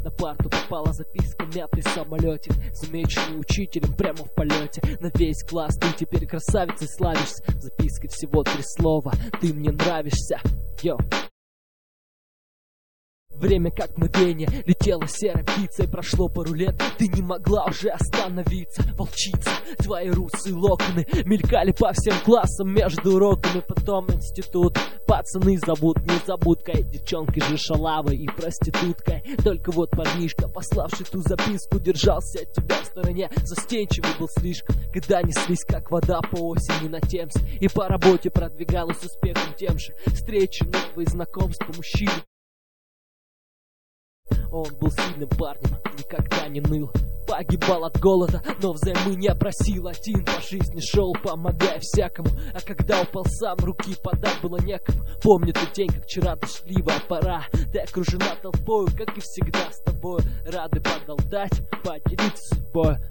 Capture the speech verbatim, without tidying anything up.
На парту попала записка, мятый самолетик, замеченный учителем прямо в полете. На весь класс ты теперь красавицей славишься. В записке всего три слова: ты мне нравишься. Йо. Время как мгновение, летела серой птицей. Прошло пару лет, ты не могла уже остановиться. Волчица, твои русые локоны мелькали по всем классам между уроками. Потом институт, пацаны зовут незабудкой, девчонки же шалавой и проституткой. Только вот парнишка, пославший ту записку, держался от тебя в стороне, застенчивый был слишком. Когда неслись как вода по осени на Темзе, и по работе продвигалась успехом тем же. Встречи, новые знакомства, мужчины. Он был сильным парнем, никогда не ныл. Погибал от голода, но взаймы не просил. Один по жизни шел, помогая всякому. А когда упал сам, руки подать было некому. Помню тот день, как вчера, дождливая пора. Ты окружена толпою, как и всегда с тобой. Рады поболтать, поделиться судьбой.